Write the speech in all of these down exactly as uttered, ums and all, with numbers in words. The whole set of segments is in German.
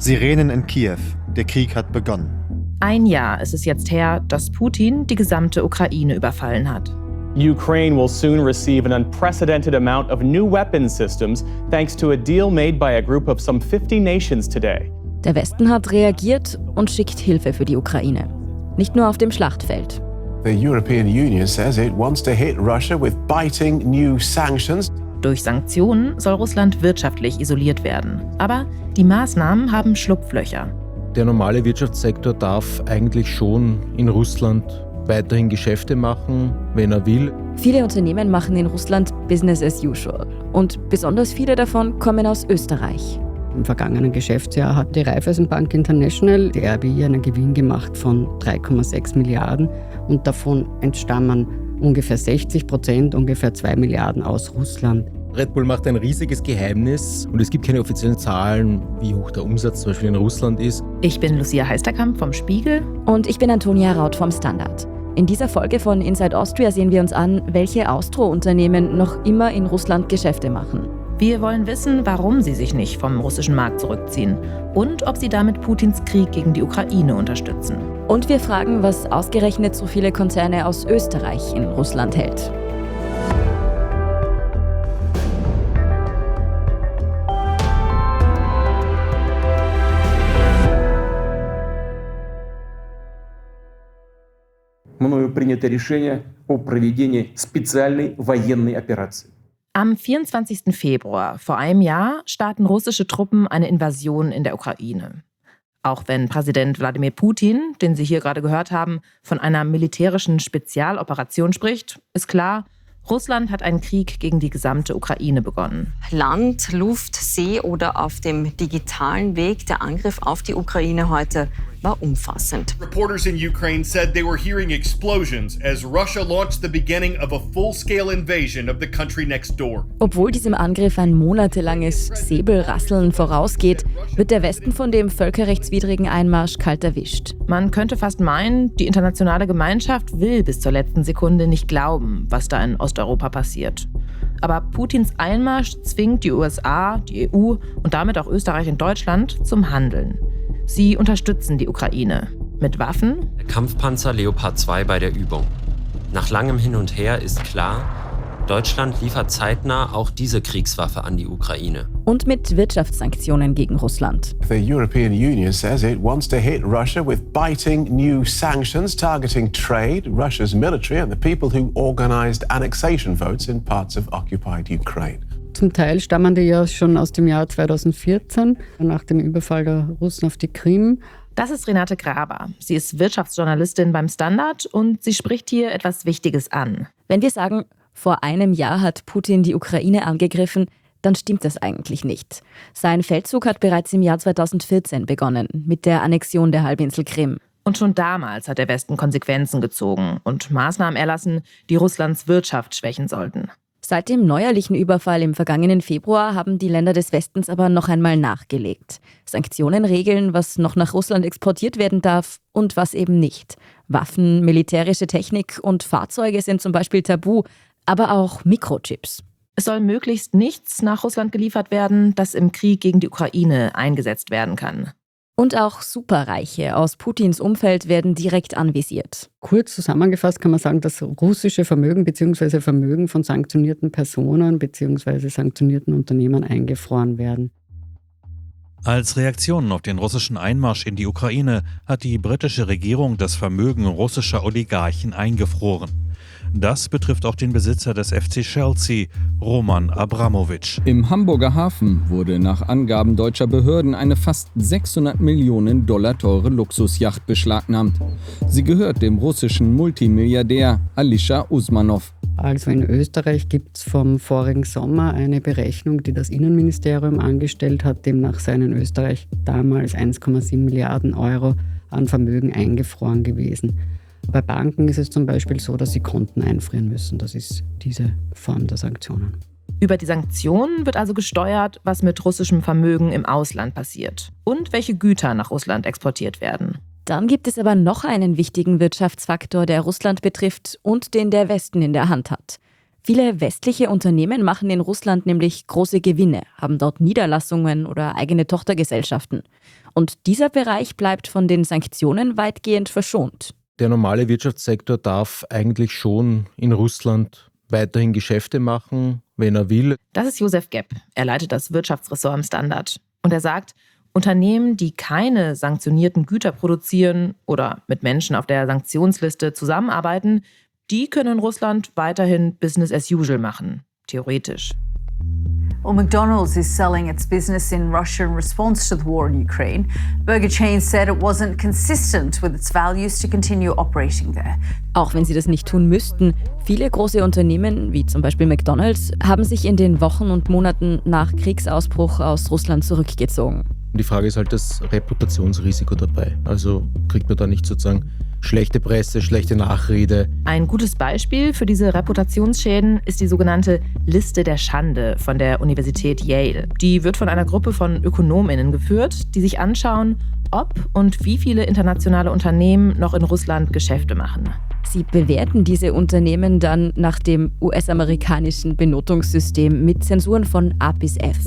Sirenen in Kiew. Der Krieg hat begonnen. Ein Jahr ist es jetzt her, dass Putin die gesamte Ukraine überfallen hat. Ukraine will soon receive an unprecedented amount of new weapon systems thanks to a deal made by a group of some fifty nations today. Der Westen hat reagiert und schickt Hilfe für die Ukraine. Nicht nur auf dem Schlachtfeld. The European Union says it wants to hit Russia with biting new sanctions. Durch Sanktionen soll Russland wirtschaftlich isoliert werden. Aber die Maßnahmen haben Schlupflöcher. Der normale Wirtschaftssektor darf eigentlich schon in Russland weiterhin Geschäfte machen, wenn er will. Viele Unternehmen machen in Russland Business as usual. Und besonders viele davon kommen aus Österreich. Im vergangenen Geschäftsjahr hat die Raiffeisenbank International, die R B I, einen Gewinn gemacht von drei Komma sechs Milliarden und davon entstammen ungefähr sechzig Prozent, ungefähr zwei Milliarden aus Russland. Red Bull macht ein riesiges Geheimnis und es gibt keine offiziellen Zahlen, wie hoch der Umsatz zum Beispiel in Russland ist. Ich bin Lucia Heisterkamp vom Spiegel. Und ich bin Antonia Raut vom Standard. In dieser Folge von Inside Austria sehen wir uns an, welche Austro-Unternehmen noch immer in Russland Geschäfte machen. Wir wollen wissen, warum sie sich nicht vom russischen Markt zurückziehen und ob sie damit Putins Krieg gegen die Ukraine unterstützen. Und wir fragen, was ausgerechnet so viele Konzerne aus Österreich in Russland hält. Мною принято решение о проведении специальной военной операции. Am vierundzwanzigsten Februar vor einem Jahr starten russische Truppen eine Invasion in der Ukraine. Auch wenn Präsident Wladimir Putin, den Sie hier gerade gehört haben, von einer militärischen Spezialoperation spricht, ist klar, Russland hat einen Krieg gegen die gesamte Ukraine begonnen. Land, Luft, See oder auf dem digitalen Weg. Der Angriff auf die Ukraine heute war umfassend. Reporters in Ukraine said they were hearing explosions as Russia launched the beginning of a full-scale invasion of the country next door. Obwohl diesem Angriff ein monatelanges Säbelrasseln vorausgeht, wird der Westen von dem völkerrechtswidrigen Einmarsch kalt erwischt. Man könnte fast meinen, die internationale Gemeinschaft will bis zur letzten Sekunde nicht glauben, was da in Osteuropa passiert. Aber Putins Einmarsch zwingt die U S A, die E U und damit auch Österreich und Deutschland zum Handeln. Sie unterstützen die Ukraine mit Waffen. Der Kampfpanzer Leopard zwei bei der Übung. Nach langem Hin und Her ist klar, Deutschland liefert zeitnah auch diese Kriegswaffe an die Ukraine. Und mit Wirtschaftssanktionen gegen Russland. The European Union says it wants to hit Russia with biting new sanctions targeting trade, Russia's military and the people who organized annexation votes in parts of occupied Ukraine. Zum Teil stammen die ja schon aus dem Jahr zweitausendvierzehn, nach dem Überfall der Russen auf die Krim. Das ist Renate Graber. Sie ist Wirtschaftsjournalistin beim Standard und sie spricht hier etwas Wichtiges an. Wenn wir sagen, vor einem Jahr hat Putin die Ukraine angegriffen, dann stimmt das eigentlich nicht. Sein Feldzug hat bereits im Jahr zweitausendvierzehn begonnen, mit der Annexion der Halbinsel Krim. Und schon damals hat der Westen Konsequenzen gezogen und Maßnahmen erlassen, die Russlands Wirtschaft schwächen sollten. Seit dem neuerlichen Überfall im vergangenen Februar haben die Länder des Westens aber noch einmal nachgelegt. Sanktionen regeln, was noch nach Russland exportiert werden darf und was eben nicht. Waffen, militärische Technik und Fahrzeuge sind zum Beispiel tabu, aber auch Mikrochips. Es soll möglichst nichts nach Russland geliefert werden, das im Krieg gegen die Ukraine eingesetzt werden kann. Und auch Superreiche aus Putins Umfeld werden direkt anvisiert. Kurz zusammengefasst kann man sagen, dass russische Vermögen bzw. Vermögen von sanktionierten Personen bzw. sanktionierten Unternehmen eingefroren werden. Als Reaktion auf den russischen Einmarsch in die Ukraine hat die britische Regierung das Vermögen russischer Oligarchen eingefroren. Das betrifft auch den Besitzer des F C Chelsea, Roman Abramowitsch. Im Hamburger Hafen wurde nach Angaben deutscher Behörden eine fast sechshundert Millionen Dollar teure Luxusjacht beschlagnahmt. Sie gehört dem russischen Multimilliardär Alisher Usmanov. Also in Österreich gibt es vom vorigen Sommer eine Berechnung, die das Innenministerium angestellt hat. Demnach seien in Österreich damals eins Komma sieben Milliarden Euro an Vermögen eingefroren gewesen. Bei Banken ist es zum Beispiel so, dass sie Konten einfrieren müssen. Das ist diese Form der Sanktionen. Über die Sanktionen wird also gesteuert, was mit russischem Vermögen im Ausland passiert und welche Güter nach Russland exportiert werden. Dann gibt es aber noch einen wichtigen Wirtschaftsfaktor, der Russland betrifft und den der Westen in der Hand hat. Viele westliche Unternehmen machen in Russland nämlich große Gewinne, haben dort Niederlassungen oder eigene Tochtergesellschaften. Und dieser Bereich bleibt von den Sanktionen weitgehend verschont. Der normale Wirtschaftssektor darf eigentlich schon in Russland weiterhin Geschäfte machen, wenn er will. Das ist Josef Gepp. Er leitet das Wirtschaftsressort im Standard. Und er sagt, Unternehmen, die keine sanktionierten Güter produzieren oder mit Menschen auf der Sanktionsliste zusammenarbeiten, die können in Russland weiterhin Business as usual machen, theoretisch. Well, McDonald's is selling its business in Russia in response to the war in Ukraine. Burger chain said it wasn't consistent with its values to continue operating there. Auch wenn sie das nicht tun müssten, viele große Unternehmen, wie zum Beispiel McDonald's, haben sich in den Wochen und Monaten nach Kriegsausbruch aus Russland zurückgezogen. Und die Frage ist halt das Reputationsrisiko dabei. Also kriegt man da nicht sozusagen schlechte Presse, schlechte Nachrede. Ein gutes Beispiel für diese Reputationsschäden ist die sogenannte Liste der Schande von der Universität Yale. Die wird von einer Gruppe von ÖkonomInnen geführt, die sich anschauen, ob und wie viele internationale Unternehmen noch in Russland Geschäfte machen. Sie bewerten diese Unternehmen dann nach dem U S-amerikanischen Benotungssystem mit Zensuren von A bis F.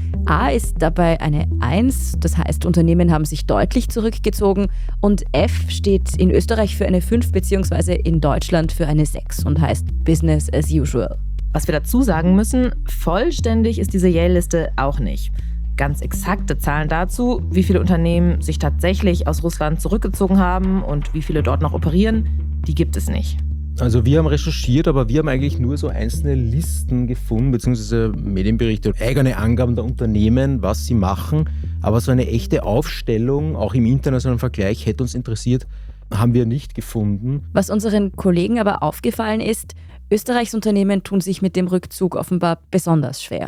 A ist dabei eine eins, das heißt, Unternehmen haben sich deutlich zurückgezogen, und F steht in Österreich für eine fünf bzw. in Deutschland für eine sechs und heißt Business as usual. Was wir dazu sagen müssen, vollständig ist diese Yale-Liste auch nicht. Ganz exakte Zahlen dazu, wie viele Unternehmen sich tatsächlich aus Russland zurückgezogen haben und wie viele dort noch operieren, die gibt es nicht. Also wir haben recherchiert, aber wir haben eigentlich nur so einzelne Listen gefunden, beziehungsweise Medienberichte, eigene Angaben der Unternehmen, was sie machen. Aber so eine echte Aufstellung, auch im internationalen Vergleich, hätte uns interessiert, haben wir nicht gefunden. Was unseren Kollegen aber aufgefallen ist, Österreichs Unternehmen tun sich mit dem Rückzug offenbar besonders schwer.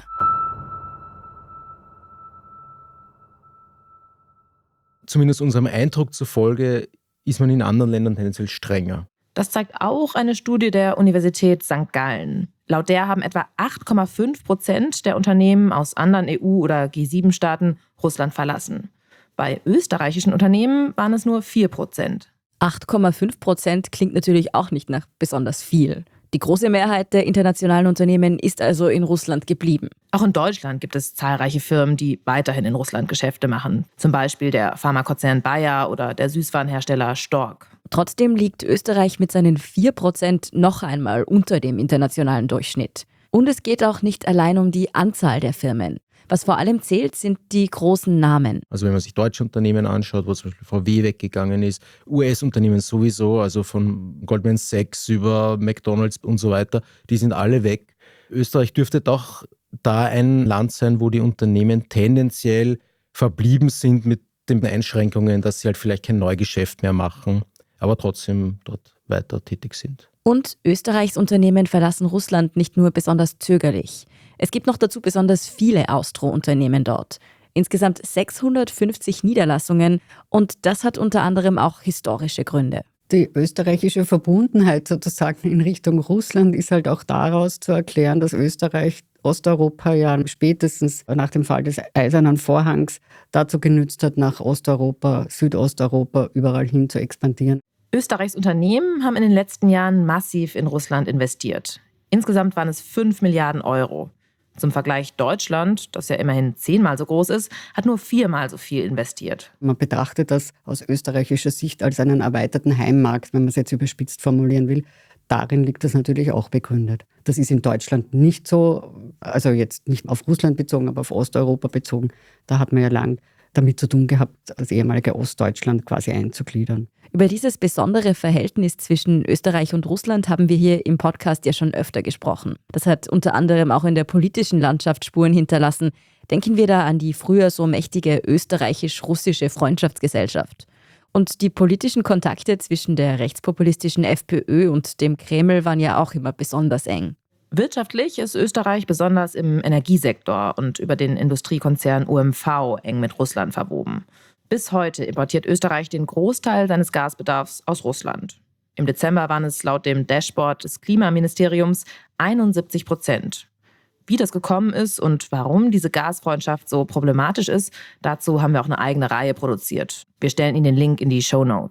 Zumindest unserem Eindruck zufolge ist man in anderen Ländern tendenziell strenger. Das zeigt auch eine Studie der Universität Sankt Gallen. Laut der haben etwa acht Komma fünf Prozent der Unternehmen aus anderen E U- oder G sieben Staaten Russland verlassen. Bei österreichischen Unternehmen waren es nur vier Prozent. acht Komma fünf Prozent klingt natürlich auch nicht nach besonders viel. Die große Mehrheit der internationalen Unternehmen ist also in Russland geblieben. Auch in Deutschland gibt es zahlreiche Firmen, die weiterhin in Russland Geschäfte machen. Zum Beispiel der Pharmakonzern Bayer oder der Süßwarenhersteller Stork. Trotzdem liegt Österreich mit seinen vier Prozent noch einmal unter dem internationalen Durchschnitt. Und es geht auch nicht allein um die Anzahl der Firmen. Was vor allem zählt, sind die großen Namen. Also wenn man sich deutsche Unternehmen anschaut, wo zum Beispiel V W weggegangen ist, U S-Unternehmen sowieso, also von Goldman Sachs über McDonald's und so weiter, die sind alle weg. Österreich dürfte doch da ein Land sein, wo die Unternehmen tendenziell verblieben sind mit den Einschränkungen, dass sie halt vielleicht kein Neugeschäft mehr machen, aber trotzdem dort weiter tätig sind. Und Österreichs Unternehmen verlassen Russland nicht nur besonders zögerlich. Es gibt noch dazu besonders viele Austro-Unternehmen dort. Insgesamt sechshundertfünfzig Niederlassungen, und das hat unter anderem auch historische Gründe. Die österreichische Verbundenheit sozusagen in Richtung Russland ist halt auch daraus zu erklären, dass Österreich Osteuropa ja spätestens nach dem Fall des Eisernen Vorhangs dazu genützt hat, nach Osteuropa, Südosteuropa überall hin zu expandieren. Österreichs Unternehmen haben in den letzten Jahren massiv in Russland investiert. Insgesamt waren es fünf Milliarden Euro. Zum Vergleich Deutschland, das ja immerhin zehnmal so groß ist, hat nur viermal so viel investiert. Man betrachtet das aus österreichischer Sicht als einen erweiterten Heimmarkt, wenn man es jetzt überspitzt formulieren will. Darin liegt das natürlich auch begründet. Das ist in Deutschland nicht so, also jetzt nicht auf Russland bezogen, aber auf Osteuropa bezogen. Da hat man ja lang damit zu tun gehabt, das ehemalige Ostdeutschland quasi einzugliedern. Über dieses besondere Verhältnis zwischen Österreich und Russland haben wir hier im Podcast ja schon öfter gesprochen. Das hat unter anderem auch in der politischen Landschaft Spuren hinterlassen. Denken wir da an die früher so mächtige österreichisch-russische Freundschaftsgesellschaft. Und die politischen Kontakte zwischen der rechtspopulistischen FPÖ und dem Kreml waren ja auch immer besonders eng. Wirtschaftlich ist Österreich besonders im Energiesektor und über den Industriekonzern O M V eng mit Russland verwoben. Bis heute importiert Österreich den Großteil seines Gasbedarfs aus Russland. Im Dezember waren es laut dem Dashboard des Klimaministeriums einundsiebzig Prozent. Wie das gekommen ist und warum diese Gasfreundschaft so problematisch ist, dazu haben wir auch eine eigene Reihe produziert. Wir stellen Ihnen den Link in die Shownotes.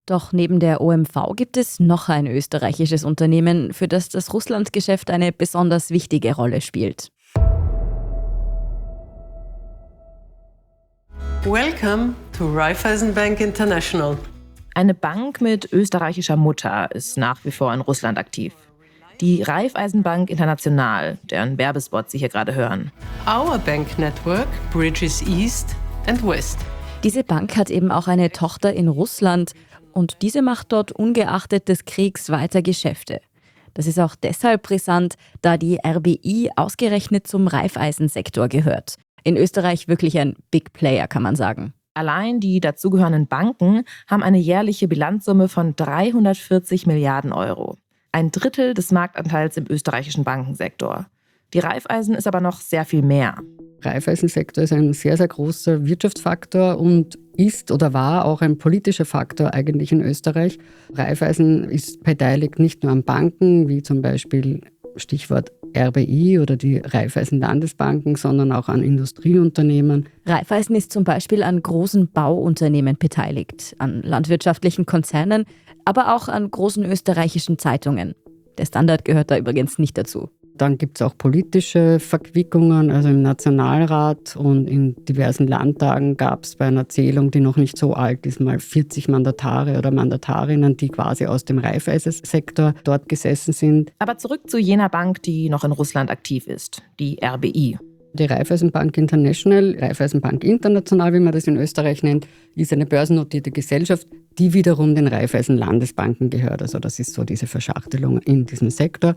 Doch neben der O M V gibt es noch ein österreichisches Unternehmen, für das das Russlandgeschäft eine besonders wichtige Rolle spielt. Welcome to Raiffeisen Bank International. Eine Bank mit österreichischer Mutter ist nach wie vor in Russland aktiv. Die Raiffeisenbank International, deren Werbespot Sie hier gerade hören. Our bank network bridges East and West. Diese Bank hat eben auch eine Tochter in Russland und diese macht dort ungeachtet des Kriegs weiter Geschäfte. Das ist auch deshalb brisant, da die R B I ausgerechnet zum Raiffeisensektor gehört. In Österreich wirklich ein Big Player, kann man sagen. Allein die dazugehörenden Banken haben eine jährliche Bilanzsumme von dreihundertvierzig Milliarden Euro. Ein Drittel des Marktanteils im österreichischen Bankensektor. Die Raiffeisen ist aber noch sehr viel mehr. Der Raiffeisensektor ist ein sehr, sehr großer Wirtschaftsfaktor und ist oder war auch ein politischer Faktor eigentlich in Österreich. Raiffeisen ist beteiligt nicht nur an Banken, wie zum Beispiel Stichwort R B I oder die Raiffeisen-Landesbanken, sondern auch an Industrieunternehmen. Raiffeisen ist zum Beispiel an großen Bauunternehmen beteiligt, an landwirtschaftlichen Konzernen, aber auch an großen österreichischen Zeitungen. Der Standard gehört da übrigens nicht dazu. Dann gibt es auch politische Verquickungen, also im Nationalrat und in diversen Landtagen gab es bei einer Zählung, die noch nicht so alt ist, mal vierzig Mandatare oder Mandatarinnen, die quasi aus dem Raiffeisensektor dort gesessen sind. Aber zurück zu jener Bank, die noch in Russland aktiv ist, die R B I. Die Raiffeisenbank International, Raiffeisenbank International, wie man das in Österreich nennt, ist eine börsennotierte Gesellschaft, die wiederum den Raiffeisen-Landesbanken gehört. Also das ist so diese Verschachtelung in diesem Sektor.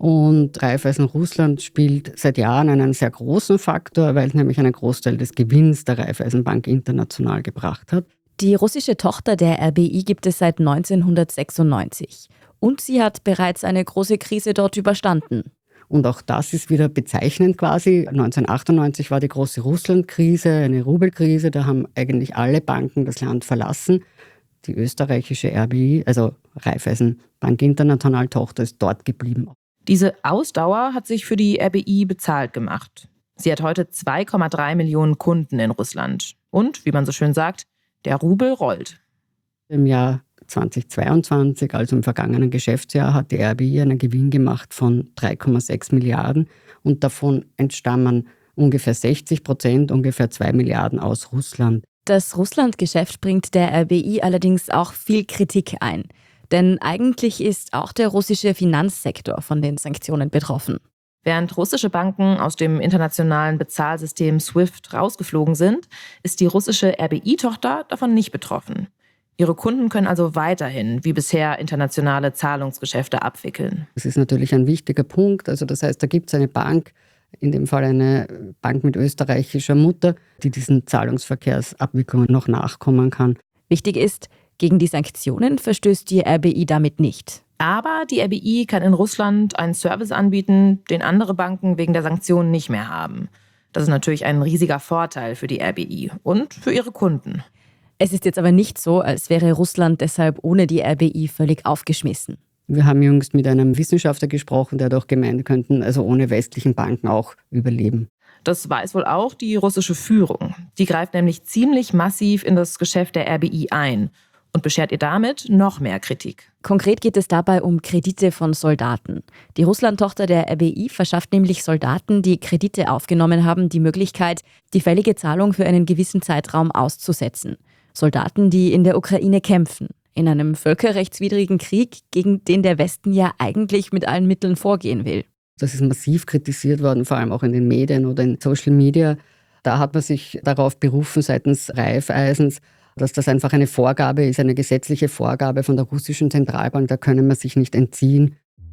Und Raiffeisen Russland spielt seit Jahren einen sehr großen Faktor, weil es nämlich einen Großteil des Gewinns der Raiffeisenbank International gebracht hat. Die russische Tochter der R B I gibt es seit neunzehnhundertsechsundneunzig. Und sie hat bereits eine große Krise dort überstanden. Und auch das ist wieder bezeichnend quasi. neunzehnhundertachtundneunzig war die große Russlandkrise, eine Rubelkrise. Da haben eigentlich alle Banken das Land verlassen. Die österreichische R B I, also Raiffeisenbank International Tochter, ist dort geblieben. Diese Ausdauer hat sich für die R B I bezahlt gemacht. Sie hat heute zwei Komma drei Millionen Kunden in Russland. Und, wie man so schön sagt, der Rubel rollt. Im Jahr zweitausendzweiundzwanzig, also im vergangenen Geschäftsjahr, hat die R B I einen Gewinn gemacht von drei Komma sechs Milliarden und davon entstammen ungefähr sechzig Prozent, ungefähr zwei Milliarden aus Russland. Das Russlandgeschäft bringt der R B I allerdings auch viel Kritik ein. Denn eigentlich ist auch der russische Finanzsektor von den Sanktionen betroffen. Während russische Banken aus dem internationalen Bezahlsystem SWIFT rausgeflogen sind, ist die russische R B I-Tochter davon nicht betroffen. Ihre Kunden können also weiterhin, wie bisher, internationale Zahlungsgeschäfte abwickeln. Das ist natürlich ein wichtiger Punkt. Also das heißt, da gibt es eine Bank, in dem Fall eine Bank mit österreichischer Mutter, die diesen Zahlungsverkehrsabwicklungen noch nachkommen kann. Wichtig ist, gegen die Sanktionen verstößt die R B I damit nicht. Aber die R B I kann in Russland einen Service anbieten, den andere Banken wegen der Sanktionen nicht mehr haben. Das ist natürlich ein riesiger Vorteil für die R B I und für ihre Kunden. Es ist jetzt aber nicht so, als wäre Russland deshalb ohne die R B I völlig aufgeschmissen. Wir haben jüngst mit einem Wissenschaftler gesprochen, der doch gemeint, könnten also ohne westlichen Banken auch überleben. Das weiß wohl auch die russische Führung. Die greift nämlich ziemlich massiv in das Geschäft der R B I ein und beschert ihr damit noch mehr Kritik. Konkret geht es dabei um Kredite von Soldaten. Die Russland-Tochter der R B I verschafft nämlich Soldaten, die Kredite aufgenommen haben, die Möglichkeit, die fällige Zahlung für einen gewissen Zeitraum auszusetzen. Soldaten, die in der Ukraine kämpfen, in einem völkerrechtswidrigen Krieg, gegen den der Westen ja eigentlich mit allen Mitteln vorgehen will. Das ist massiv kritisiert worden, vor allem auch in den Medien oder in Social Media. Da hat man sich darauf berufen seitens Raiffeisens, dass das einfach eine Vorgabe ist, eine gesetzliche Vorgabe von der russischen Zentralbank. Da können wir sich nicht entziehen.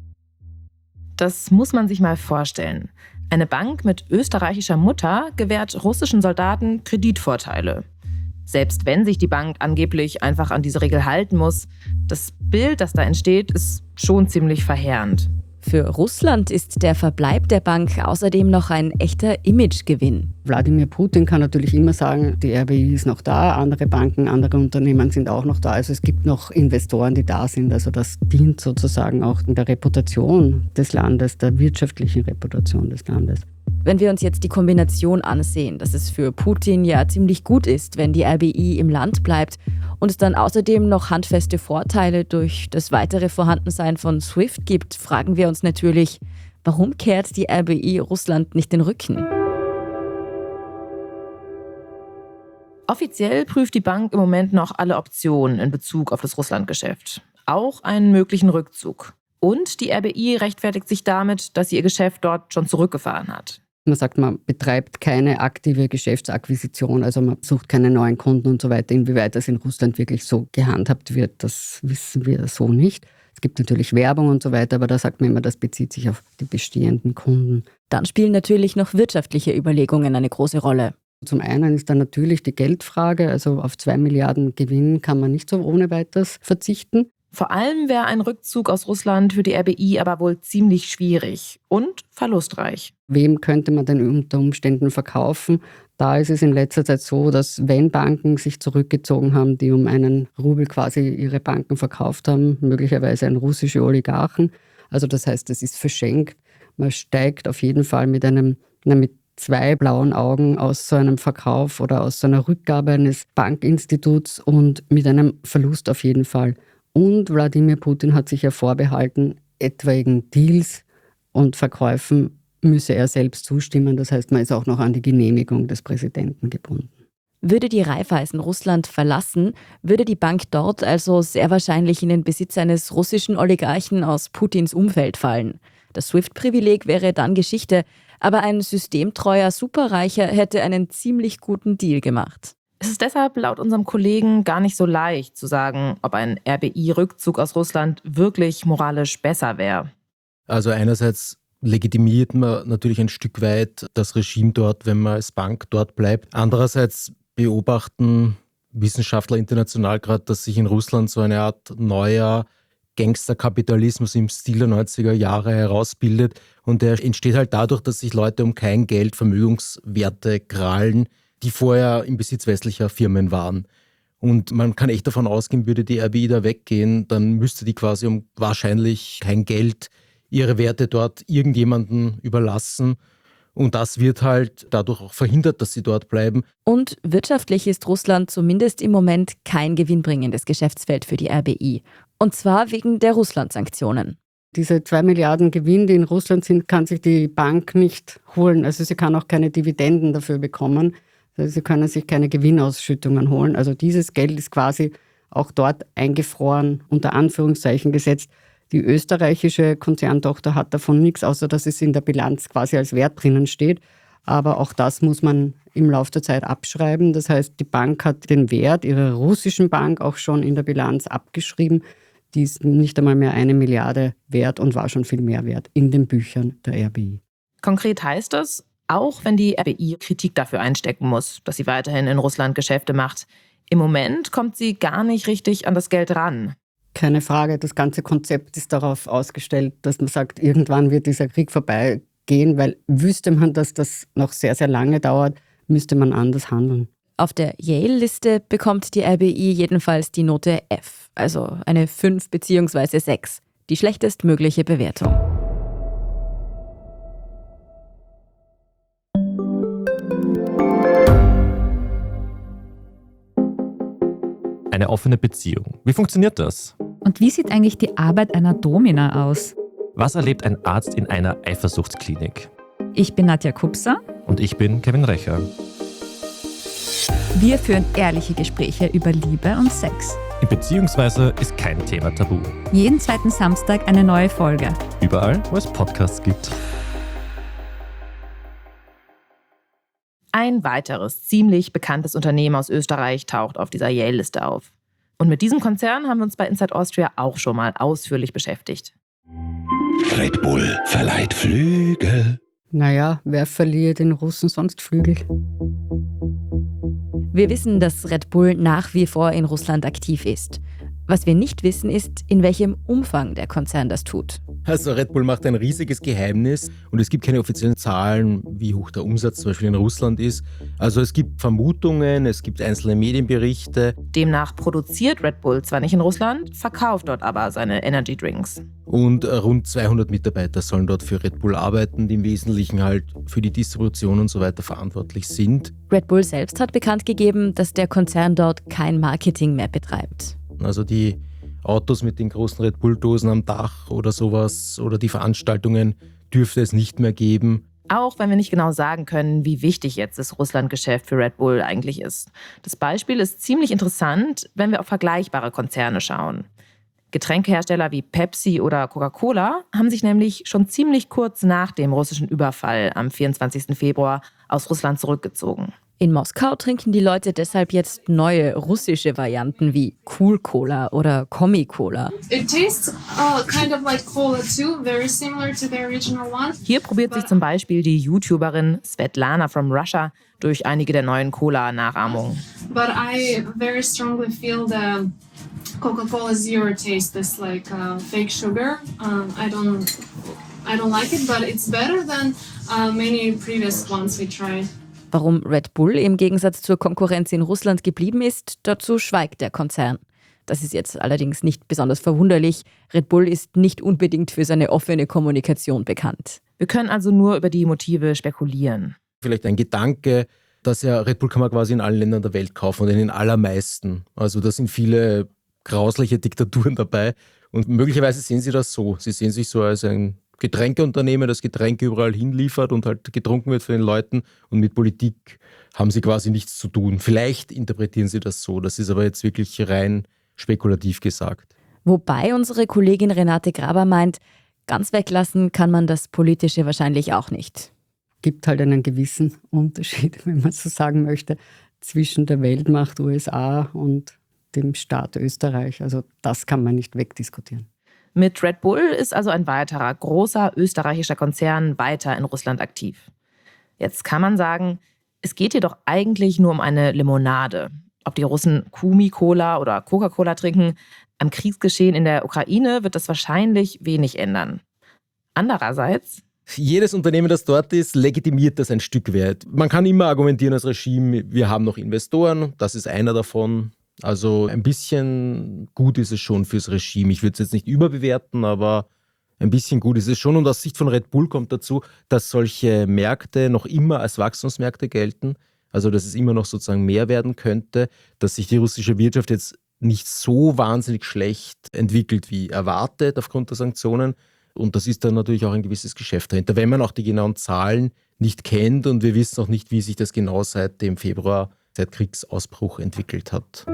Das muss man sich mal vorstellen. Eine Bank mit österreichischer Mutter gewährt russischen Soldaten Kreditvorteile. Selbst wenn sich die Bank angeblich einfach an diese Regel halten muss, das Bild, das da entsteht, ist schon ziemlich verheerend. Für Russland ist der Verbleib der Bank außerdem noch ein echter Imagegewinn. Wladimir Putin kann natürlich immer sagen, die R B I ist noch da, andere Banken, andere Unternehmen sind auch noch da. Also es gibt noch Investoren, die da sind. Also das dient sozusagen auch der Reputation des Landes, der wirtschaftlichen Reputation des Landes. Wenn wir uns jetzt die Kombination ansehen, dass es für Putin ja ziemlich gut ist, wenn die R B I im Land bleibt und es dann außerdem noch handfeste Vorteile durch das weitere Vorhandensein von SWIFT gibt, fragen wir uns natürlich, warum kehrt die R B I Russland nicht den Rücken? Offiziell prüft die Bank im Moment noch alle Optionen in Bezug auf das Russlandgeschäft. Auch einen möglichen Rückzug. Und die R B I rechtfertigt sich damit, dass sie ihr Geschäft dort schon zurückgefahren hat. Man sagt, man betreibt keine aktive Geschäftsakquisition, also man sucht keine neuen Kunden und so weiter. Inwieweit das in Russland wirklich so gehandhabt wird, das wissen wir so nicht. Es gibt natürlich Werbung und so weiter, aber da sagt man immer, das bezieht sich auf die bestehenden Kunden. Dann spielen natürlich noch wirtschaftliche Überlegungen eine große Rolle. Zum einen ist dann natürlich die Geldfrage, also auf zwei Milliarden Gewinn kann man nicht so ohne weiteres verzichten. Vor allem wäre ein Rückzug aus Russland für die R B I aber wohl ziemlich schwierig und verlustreich. Wem könnte man denn unter Umständen verkaufen? Da ist es in letzter Zeit so, dass wenn Banken sich zurückgezogen haben, die um einen Rubel quasi ihre Banken verkauft haben, möglicherweise an russische Oligarchen, also das heißt, es ist verschenkt. Man steigt auf jeden Fall mit einem, na, mit zwei blauen Augen aus so einem Verkauf oder aus so einer Rückgabe eines Bankinstituts und mit einem Verlust auf jeden Fall. Und Wladimir Putin hat sich ja vorbehalten, etwaigen Deals und Verkäufen müsse er selbst zustimmen. Das heißt, man ist auch noch an die Genehmigung des Präsidenten gebunden. Würde die Raiffeisen Russland verlassen, würde die Bank dort also sehr wahrscheinlich in den Besitz eines russischen Oligarchen aus Putins Umfeld fallen. Das SWIFT-Privileg wäre dann Geschichte, aber ein systemtreuer Superreicher hätte einen ziemlich guten Deal gemacht. Es ist deshalb laut unserem Kollegen gar nicht so leicht zu sagen, ob ein R B I-Rückzug aus Russland wirklich moralisch besser wäre. Also einerseits legitimiert man natürlich ein Stück weit das Regime dort, wenn man als Bank dort bleibt. Andererseits beobachten Wissenschaftler international gerade, dass sich in Russland so eine Art neuer Gangsterkapitalismus im Stil der neunziger Jahre herausbildet. Und der entsteht halt dadurch, dass sich Leute um kein Geld Vermögenswerte krallen, die vorher im Besitz westlicher Firmen waren. Und man kann echt davon ausgehen, würde die R B I da weggehen, dann müsste die quasi um wahrscheinlich kein Geld ihre Werte dort irgendjemandem überlassen. Und das wird halt dadurch auch verhindert, dass sie dort bleiben. Und wirtschaftlich ist Russland zumindest im Moment kein gewinnbringendes Geschäftsfeld für die R B I. Und zwar wegen der Russland-Sanktionen. Diese zwei Milliarden Gewinn, die in Russland sind, kann sich die Bank nicht holen. Also sie kann auch keine Dividenden dafür bekommen. Also sie können sich keine Gewinnausschüttungen holen. Also dieses Geld ist quasi auch dort eingefroren, unter Anführungszeichen gesetzt. Die österreichische Konzerntochter hat davon nichts, außer dass es in der Bilanz quasi als Wert drinnen steht. Aber auch das muss man im Laufe der Zeit abschreiben. Das heißt, die Bank hat den Wert ihrer russischen Bank auch schon in der Bilanz abgeschrieben. Die ist nicht einmal mehr eine Milliarde wert und war schon viel mehr wert in den Büchern der R B I. Konkret heißt das, auch wenn die R B I Kritik dafür einstecken muss, dass sie weiterhin in Russland Geschäfte macht, im Moment kommt sie gar nicht richtig an das Geld ran. Keine Frage, das ganze Konzept ist darauf ausgestellt, dass man sagt, irgendwann wird dieser Krieg vorbeigehen, weil wüsste man, dass das noch sehr, sehr lange dauert, müsste man anders handeln. Auf der Yale-Liste bekommt die R B I jedenfalls die Note F, also eine fünf bzw. sechs, die schlechtestmögliche Bewertung. Eine offene Beziehung. Wie funktioniert das? Und wie sieht eigentlich die Arbeit einer Domina aus? Was erlebt ein Arzt in einer Eifersuchtsklinik? Ich bin Nadja Kupser. Und ich bin Kevin Recher. Wir führen ehrliche Gespräche über Liebe und Sex. In Beziehungsweise ist kein Thema tabu. Jeden zweiten Samstag eine neue Folge. Überall, wo es Podcasts gibt. Ein weiteres ziemlich bekanntes Unternehmen aus Österreich taucht auf dieser Yale-Liste auf. Und mit diesem Konzern haben wir uns bei Inside Austria auch schon mal ausführlich beschäftigt. Red Bull verleiht Flügel. Naja, wer verliert den Russen sonst Flügel? Wir wissen, dass Red Bull nach wie vor in Russland aktiv ist. Was wir nicht wissen, ist, in welchem Umfang der Konzern das tut. Also Red Bull macht ein riesiges Geheimnis und es gibt keine offiziellen Zahlen, wie hoch der Umsatz zum Beispiel in Russland ist. Also es gibt Vermutungen, es gibt einzelne Medienberichte. Demnach produziert Red Bull zwar nicht in Russland, verkauft dort aber seine Energy Drinks. Und rund zweihundert Mitarbeiter sollen dort für Red Bull arbeiten, die im Wesentlichen halt für die Distribution und so weiter verantwortlich sind. Red Bull selbst hat bekannt gegeben, dass der Konzern dort kein Marketing mehr betreibt. Also die Autos mit den großen Red Bull-Dosen am Dach oder sowas oder die Veranstaltungen dürfte es nicht mehr geben. Auch wenn wir nicht genau sagen können, wie wichtig jetzt das Russland-Geschäft für Red Bull eigentlich ist. Das Beispiel ist ziemlich interessant, wenn wir auf vergleichbare Konzerne schauen. Getränkehersteller wie Pepsi oder Coca-Cola haben sich nämlich schon ziemlich kurz nach dem russischen Überfall am vierundzwanzigsten Februar aus Russland zurückgezogen. In Moskau trinken die Leute deshalb jetzt neue russische Varianten wie Cool Cola oder Komi Cola. It tastes uh, kind of like cola too, very similar to the original one. Hier probiert sich zum Beispiel die YouTuberin Svetlana from Russia durch einige der neuen Cola-Nachahmungen. But I very strongly feel the Coca-Cola Zero taste is like uh, fake sugar. Um, I don't, I don't like it, but it's better than uh, many previous ones we tried. Warum Red Bull im Gegensatz zur Konkurrenz in Russland geblieben ist, dazu schweigt der Konzern. Das ist jetzt allerdings nicht besonders verwunderlich. Red Bull ist nicht unbedingt für seine offene Kommunikation bekannt. Wir können also nur über die Motive spekulieren. Vielleicht ein Gedanke, dass ja Red Bull kann man quasi in allen Ländern der Welt kaufen und in den allermeisten. Also da sind viele grausliche Diktaturen dabei und möglicherweise sehen sie das so. Sie sehen sich so als ein Getränkeunternehmen, das Getränke überall hinliefert und halt getrunken wird von den Leuten und mit Politik haben sie quasi nichts zu tun. Vielleicht interpretieren sie das so, das ist aber jetzt wirklich rein spekulativ gesagt. Wobei unsere Kollegin Renate Graber meint, ganz weglassen kann man das Politische wahrscheinlich auch nicht. Gibt halt einen gewissen Unterschied, wenn man so sagen möchte, zwischen der Weltmacht U S A und dem Staat Österreich. Also das kann man nicht wegdiskutieren. Mit Red Bull ist also ein weiterer großer österreichischer Konzern weiter in Russland aktiv. Jetzt kann man sagen, es geht hier doch eigentlich nur um eine Limonade. Ob die Russen Komi-Cola oder Coca-Cola trinken, am Kriegsgeschehen in der Ukraine wird das wahrscheinlich wenig ändern. Andererseits... Jedes Unternehmen, das dort ist, legitimiert das ein Stück weit. Man kann immer argumentieren als Regime, wir haben noch Investoren, das ist einer davon. Also ein bisschen gut ist es schon fürs Regime. Ich würde es jetzt nicht überbewerten, aber ein bisschen gut ist es schon. Und aus Sicht von Red Bull kommt dazu, dass solche Märkte noch immer als Wachstumsmärkte gelten. Also dass es immer noch sozusagen mehr werden könnte, dass sich die russische Wirtschaft jetzt nicht so wahnsinnig schlecht entwickelt wie erwartet aufgrund der Sanktionen. Und das ist dann natürlich auch ein gewisses Geschäft dahinter, wenn man auch die genauen Zahlen nicht kennt und wir wissen auch nicht, wie sich das genau seit dem Februar, seit Kriegsausbruch entwickelt hat.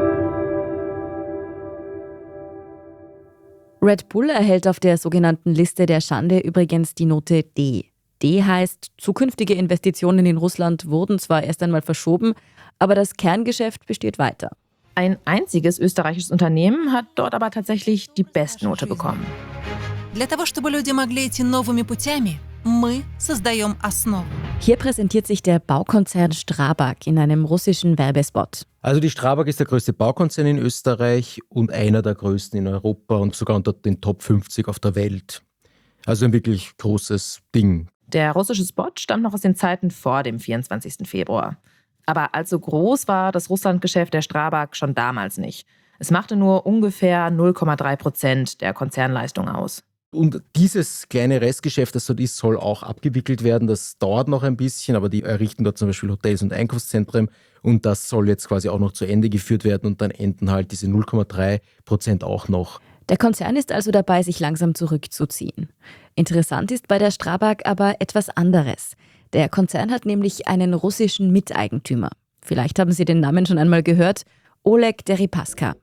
Red Bull erhält auf der sogenannten Liste der Schande übrigens die Note D. D heißt, zukünftige Investitionen in Russland wurden zwar erst einmal verschoben, aber das Kerngeschäft besteht weiter. Ein einziges österreichisches Unternehmen hat dort aber tatsächlich die Bestnote bekommen. Для того, чтобы люди могли идти новыми путями, мы создаем основу. Hier präsentiert sich der Baukonzern Strabag in einem russischen Werbespot. Also die Strabag ist der größte Baukonzern in Österreich und einer der größten in Europa und sogar unter den Top fünfzig auf der Welt. Also ein wirklich großes Ding. Der russische Spot stammt noch aus den Zeiten vor dem vierundzwanzigsten Februar. Aber allzu groß war das Russlandgeschäft der Strabag schon damals nicht. Es machte nur ungefähr null Komma drei Prozent der Konzernleistung aus. Und dieses kleine Restgeschäft, das dort ist, soll auch abgewickelt werden. Das dauert noch ein bisschen, aber die errichten dort zum Beispiel Hotels und Einkaufszentren und das soll jetzt quasi auch noch zu Ende geführt werden und dann enden halt diese null Komma drei Prozent auch noch. Der Konzern ist also dabei, sich langsam zurückzuziehen. Interessant ist bei der Strabag aber etwas anderes. Der Konzern hat nämlich einen russischen Miteigentümer. Vielleicht haben Sie den Namen schon einmal gehört, Oleg Deripaska.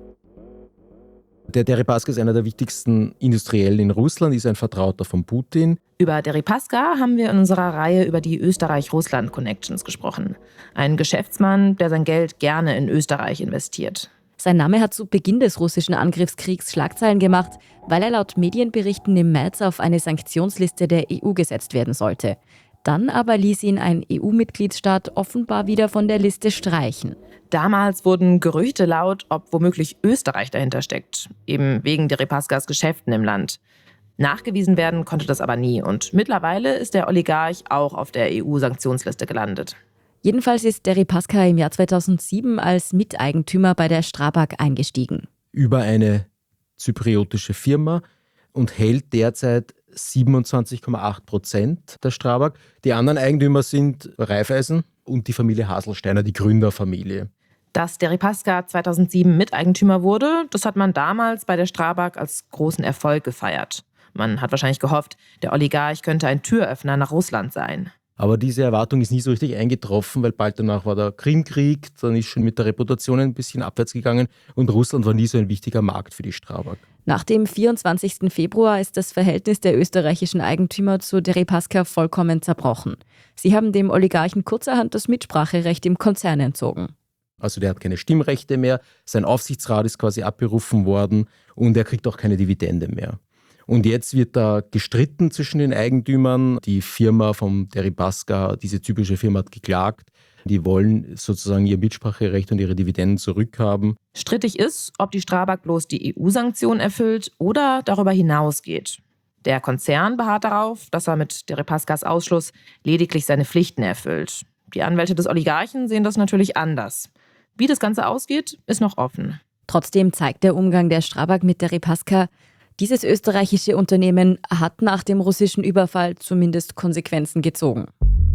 Der Deripaska ist einer der wichtigsten Industriellen in Russland, ist ein Vertrauter von Putin. Über Deripaska haben wir in unserer Reihe über die Österreich-Russland-Connections gesprochen. Ein Geschäftsmann, der sein Geld gerne in Österreich investiert. Sein Name hat zu Beginn des russischen Angriffskriegs Schlagzeilen gemacht, weil er laut Medienberichten im März auf eine Sanktionsliste der E U gesetzt werden sollte. Dann aber ließ ihn ein E U-Mitgliedsstaat offenbar wieder von der Liste streichen. Damals wurden Gerüchte laut, ob womöglich Österreich dahinter steckt, eben wegen Deripaskas Geschäften im Land. Nachgewiesen werden konnte das aber nie und mittlerweile ist der Oligarch auch auf der E U-Sanktionsliste gelandet. Jedenfalls ist Deripaska im Jahr zweitausendsieben als Miteigentümer bei der Strabag eingestiegen. Über eine zypriotische Firma und hält derzeit siebenundzwanzig Komma acht Prozent der Strabag. Die anderen Eigentümer sind Raiffeisen und die Familie Haselsteiner, die Gründerfamilie. Dass Deripaska zweitausendsieben Miteigentümer wurde, das hat man damals bei der Strabag als großen Erfolg gefeiert. Man hat wahrscheinlich gehofft, der Oligarch könnte ein Türöffner nach Russland sein. Aber diese Erwartung ist nie so richtig eingetroffen, weil bald danach war der Krimkrieg, dann ist schon mit der Reputation ein bisschen abwärts gegangen und Russland war nie so ein wichtiger Markt für die Strabag. Nach dem vierundzwanzigsten Februar ist das Verhältnis der österreichischen Eigentümer zu Deripaska vollkommen zerbrochen. Sie haben dem Oligarchen kurzerhand das Mitspracherecht im Konzern entzogen. Also der hat keine Stimmrechte mehr, sein Aufsichtsrat ist quasi abberufen worden und er kriegt auch keine Dividende mehr. Und jetzt wird da gestritten zwischen den Eigentümern. Die Firma vom Deripaska, diese typische Firma, hat geklagt. Die wollen sozusagen ihr Mitspracherecht und ihre Dividenden zurückhaben. Strittig ist, ob die Strabag bloß die E U-Sanktionen erfüllt oder darüber hinausgeht. Der Konzern beharrt darauf, dass er mit Deripaskas Ausschluss lediglich seine Pflichten erfüllt. Die Anwälte des Oligarchen sehen das natürlich anders. Wie das Ganze ausgeht, ist noch offen. Trotzdem zeigt der Umgang der Strabag mit Deripaska, dieses österreichische Unternehmen hat nach dem russischen Überfall zumindest Konsequenzen gezogen.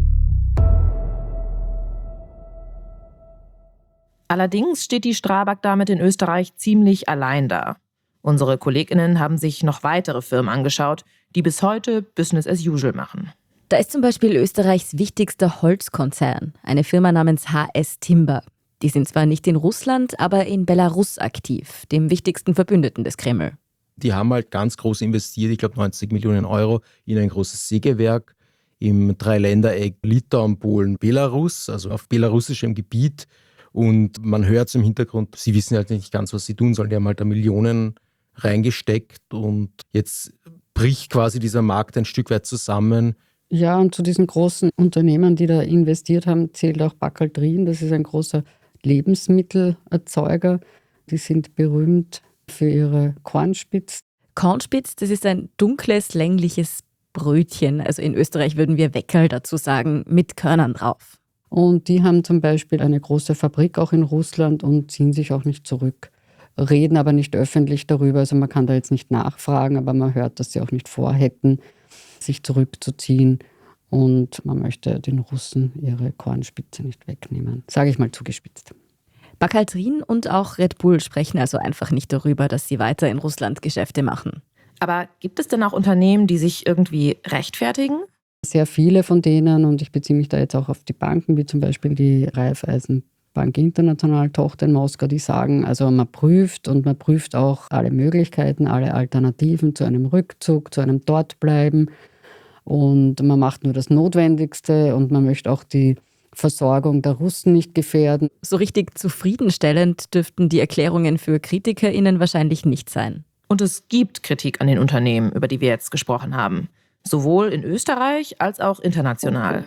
Allerdings steht die Strabag damit in Österreich ziemlich allein da. Unsere KollegInnen haben sich noch weitere Firmen angeschaut, die bis heute Business as usual machen. Da ist zum Beispiel Österreichs wichtigster Holzkonzern, eine Firma namens H S Timber. Die sind zwar nicht in Russland, aber in Belarus aktiv, dem wichtigsten Verbündeten des Kreml. Die haben halt ganz groß investiert, ich glaube neunzig Millionen Euro, in ein großes Sägewerk im Dreiländereck Litauen, Polen, Belarus, also auf belarussischem Gebiet. Und man hört im Hintergrund, sie wissen halt nicht ganz, was sie tun sollen. Die haben halt da Millionen reingesteckt und jetzt bricht quasi dieser Markt ein Stück weit zusammen. Ja, und zu diesen großen Unternehmen, die da investiert haben, zählt auch Bakaltrin. Das ist ein großer Lebensmittelerzeuger. Die sind berühmt für ihre Kornspitz. Kornspitz, das ist ein dunkles, längliches Brötchen. Also in Österreich würden wir Weckerl dazu sagen, mit Körnern drauf. Und die haben zum Beispiel eine große Fabrik auch in Russland und ziehen sich auch nicht zurück, reden aber nicht öffentlich darüber. Also man kann da jetzt nicht nachfragen, aber man hört, dass sie auch nicht vorhätten, sich zurückzuziehen. Und man möchte den Russen ihre Kornspitze nicht wegnehmen. Sage ich mal zugespitzt. Bakaltrin und auch Red Bull sprechen also einfach nicht darüber, dass sie weiter in Russland Geschäfte machen. Aber gibt es denn auch Unternehmen, die sich irgendwie rechtfertigen? Sehr viele von denen, und ich beziehe mich da jetzt auch auf die Banken, wie zum Beispiel die Raiffeisenbank International Tochter in Moskau, die sagen, also man prüft und man prüft auch alle Möglichkeiten, alle Alternativen zu einem Rückzug, zu einem Dortbleiben. Und man macht nur das Notwendigste und man möchte auch die Versorgung der Russen nicht gefährden. So richtig zufriedenstellend dürften die Erklärungen für KritikerInnen wahrscheinlich nicht sein. Und es gibt Kritik an den Unternehmen, über die wir jetzt gesprochen haben. Sowohl in Österreich als auch international.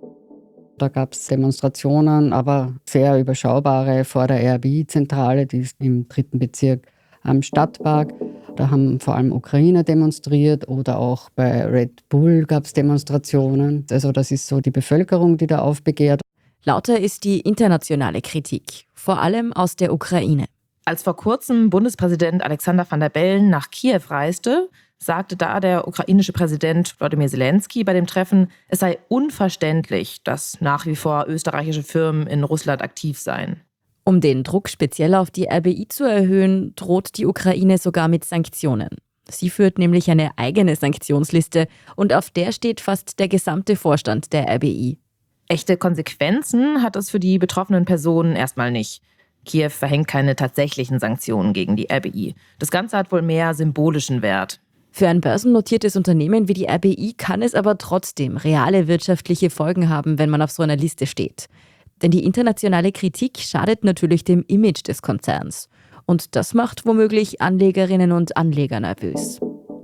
Da gab es Demonstrationen, aber sehr überschaubare vor der R B I-Zentrale, die ist im dritten Bezirk am Stadtpark. Da haben vor allem Ukrainer demonstriert oder auch bei Red Bull gab es Demonstrationen. Also das ist so die Bevölkerung, die da aufbegehrt. Lauter ist die internationale Kritik, vor allem aus der Ukraine. Als vor kurzem Bundespräsident Alexander Van der Bellen nach Kiew reiste, sagte da der ukrainische Präsident Volodymyr Zelensky bei dem Treffen, es sei unverständlich, dass nach wie vor österreichische Firmen in Russland aktiv seien. Um den Druck speziell auf die R B I zu erhöhen, droht die Ukraine sogar mit Sanktionen. Sie führt nämlich eine eigene Sanktionsliste und auf der steht fast der gesamte Vorstand der R B I. Echte Konsequenzen hat es für die betroffenen Personen erstmal nicht. Kiew verhängt keine tatsächlichen Sanktionen gegen die R B I. Das Ganze hat wohl mehr symbolischen Wert. Für ein börsennotiertes Unternehmen wie die R B I kann es aber trotzdem reale wirtschaftliche Folgen haben, wenn man auf so einer Liste steht. Denn die internationale Kritik schadet natürlich dem Image des Konzerns. Und das macht womöglich Anlegerinnen und Anleger nervös.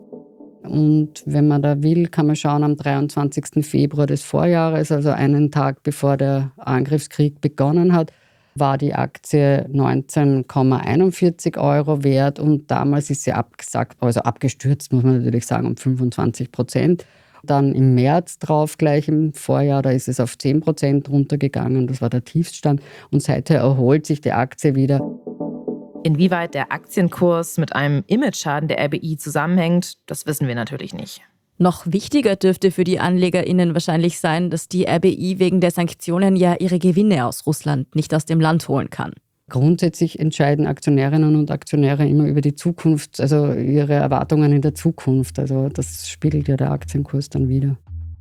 Und wenn man da will, kann man schauen, am dreiundzwanzigsten Februar des Vorjahres, also einen Tag bevor der Angriffskrieg begonnen hat, war die Aktie neunzehn Komma einundvierzig Euro wert und damals ist sie abgesackt, also abgestürzt, muss man natürlich sagen, um fünfundzwanzig Prozent. Dann im März drauf, gleich im Vorjahr, da ist es auf zehn Prozent runtergegangen, das war der Tiefststand und seither erholt sich die Aktie wieder. Inwieweit der Aktienkurs mit einem Imageschaden der R B I zusammenhängt, das wissen wir natürlich nicht. Noch wichtiger dürfte für die AnlegerInnen wahrscheinlich sein, dass die R B I wegen der Sanktionen ja ihre Gewinne aus Russland nicht aus dem Land holen kann. Grundsätzlich entscheiden Aktionärinnen und Aktionäre immer über die Zukunft, also ihre Erwartungen in der Zukunft. Also das spiegelt ja der Aktienkurs dann wieder.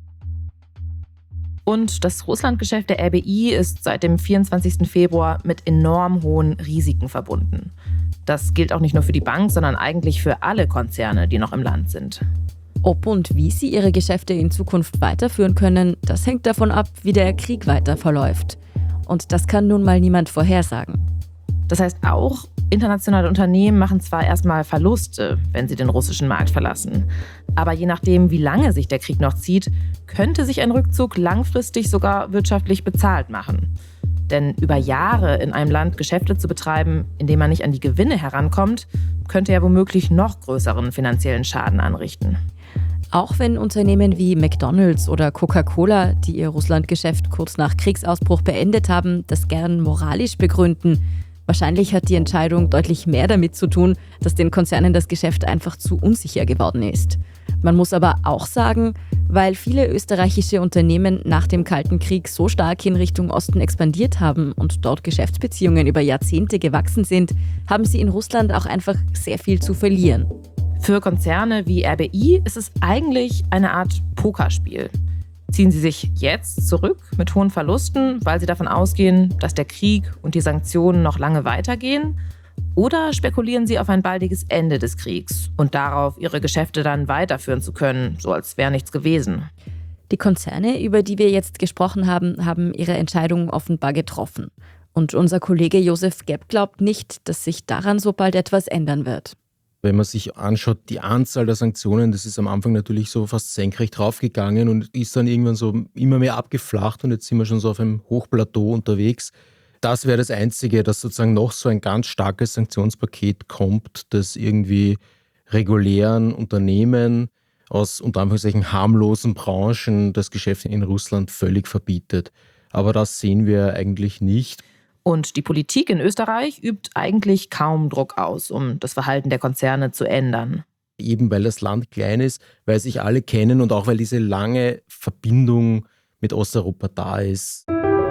Und das Russlandgeschäft der R B I ist seit dem vierundzwanzigsten Februar mit enorm hohen Risiken verbunden. Das gilt auch nicht nur für die Bank, sondern eigentlich für alle Konzerne, die noch im Land sind. Ob und wie sie ihre Geschäfte in Zukunft weiterführen können, das hängt davon ab, wie der Krieg weiter verläuft. Und das kann nun mal niemand vorhersagen. Das heißt auch, internationale Unternehmen machen zwar erstmal Verluste, wenn sie den russischen Markt verlassen. Aber je nachdem, wie lange sich der Krieg noch zieht, könnte sich ein Rückzug langfristig sogar wirtschaftlich bezahlt machen. Denn über Jahre in einem Land Geschäfte zu betreiben, in dem man nicht an die Gewinne herankommt, könnte ja womöglich noch größeren finanziellen Schaden anrichten. Auch wenn Unternehmen wie McDonald's oder Coca-Cola, die ihr Russlandgeschäft kurz nach Kriegsausbruch beendet haben, das gern moralisch begründen, wahrscheinlich hat die Entscheidung deutlich mehr damit zu tun, dass den Konzernen das Geschäft einfach zu unsicher geworden ist. Man muss aber auch sagen, weil viele österreichische Unternehmen nach dem Kalten Krieg so stark in Richtung Osten expandiert haben und dort Geschäftsbeziehungen über Jahrzehnte gewachsen sind, haben sie in Russland auch einfach sehr viel zu verlieren. Für Konzerne wie R B I ist es eigentlich eine Art Pokerspiel. Ziehen sie sich jetzt zurück mit hohen Verlusten, weil sie davon ausgehen, dass der Krieg und die Sanktionen noch lange weitergehen? Oder spekulieren sie auf ein baldiges Ende des Kriegs und darauf, ihre Geschäfte dann weiterführen zu können, so als wäre nichts gewesen? Die Konzerne, über die wir jetzt gesprochen haben, haben ihre Entscheidung offenbar getroffen. Und unser Kollege Josef Gepp glaubt nicht, dass sich daran so bald etwas ändern wird. Wenn man sich anschaut, die Anzahl der Sanktionen, das ist am Anfang natürlich so fast senkrecht raufgegangen und ist dann irgendwann so immer mehr abgeflacht und jetzt sind wir schon so auf einem Hochplateau unterwegs. Das wäre das Einzige, dass sozusagen noch so ein ganz starkes Sanktionspaket kommt, das irgendwie regulären Unternehmen aus unter Anführungszeichen harmlosen Branchen das Geschäft in Russland völlig verbietet. Aber das sehen wir eigentlich nicht. Und die Politik in Österreich übt eigentlich kaum Druck aus, um das Verhalten der Konzerne zu ändern. Eben weil das Land klein ist, weil sich alle kennen und auch weil diese lange Verbindung mit Osteuropa da ist.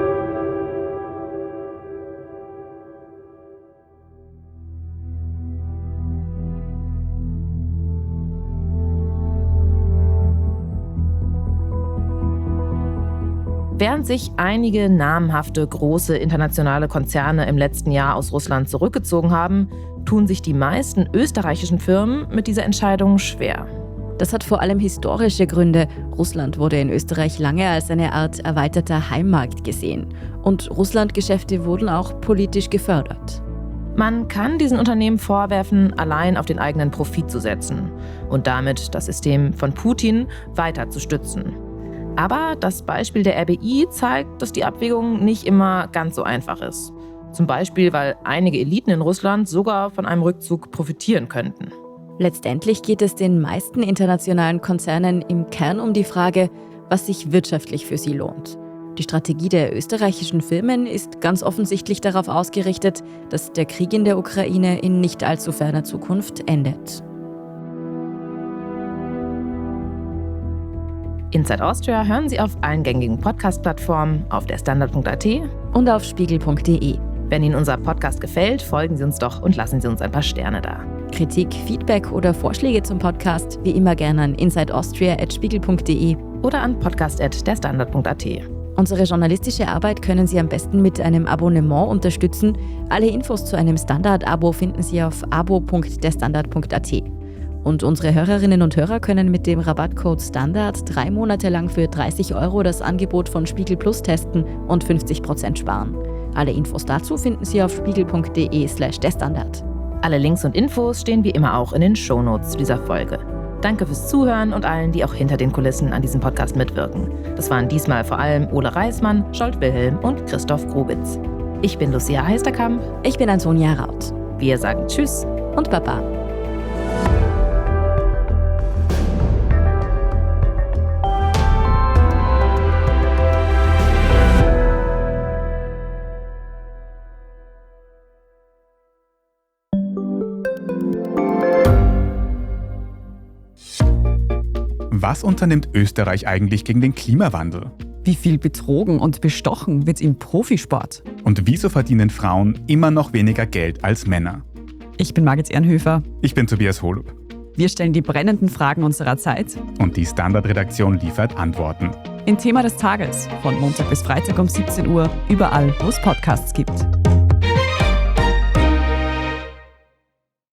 Während sich einige namhafte große internationale Konzerne im letzten Jahr aus Russland zurückgezogen haben, tun sich die meisten österreichischen Firmen mit dieser Entscheidung schwer. Das hat vor allem historische Gründe. Russland wurde in Österreich lange als eine Art erweiterter Heimmarkt gesehen. Und Russlandgeschäfte wurden auch politisch gefördert. Man kann diesen Unternehmen vorwerfen, allein auf den eigenen Profit zu setzen und damit das System von Putin weiter zu stützen. Aber das Beispiel der R B I zeigt, dass die Abwägung nicht immer ganz so einfach ist. Zum Beispiel, weil einige Eliten in Russland sogar von einem Rückzug profitieren könnten. Letztendlich geht es den meisten internationalen Konzernen im Kern um die Frage, was sich wirtschaftlich für sie lohnt. Die Strategie der österreichischen Firmen ist ganz offensichtlich darauf ausgerichtet, dass der Krieg in der Ukraine in nicht allzu ferner Zukunft endet. Inside Austria hören Sie auf allen gängigen Podcast-Plattformen, auf der Standard punkt a t und auf spiegel punkt d e. Wenn Ihnen unser Podcast gefällt, folgen Sie uns doch und lassen Sie uns ein paar Sterne da. Kritik, Feedback oder Vorschläge zum Podcast wie immer gerne an insideaustria at spiegel punkt d e oder an podcast at der standard punkt a t. Unsere journalistische Arbeit können Sie am besten mit einem Abonnement unterstützen. Alle Infos zu einem Standard-Abo finden Sie auf abo punkt der standard punkt a t. Und unsere Hörerinnen und Hörer können mit dem Rabattcode STANDARD drei Monate lang für dreißig Euro das Angebot von Spiegel Plus testen und fünfzig Prozent sparen. Alle Infos dazu finden Sie auf spiegel punkt d e slash der Standard. Alle Links und Infos stehen wie immer auch in den Shownotes zu dieser Folge. Danke fürs Zuhören und allen, die auch hinter den Kulissen an diesem Podcast mitwirken. Das waren diesmal vor allem Ole Reismann, Scholt Wilhelm und Christoph Grubitz. Ich bin Lucia Heisterkamp. Ich bin Antonia Raut. Wir sagen Tschüss und Baba. Was unternimmt Österreich eigentlich gegen den Klimawandel? Wie viel betrogen und bestochen wird im Profisport? Und wieso verdienen Frauen immer noch weniger Geld als Männer? Ich bin Margit Ehrenhöfer. Ich bin Tobias Holub. Wir stellen die brennenden Fragen unserer Zeit. Und die Standardredaktion liefert Antworten. In Thema des Tages von Montag bis Freitag um siebzehn Uhr, überall, wo es Podcasts gibt.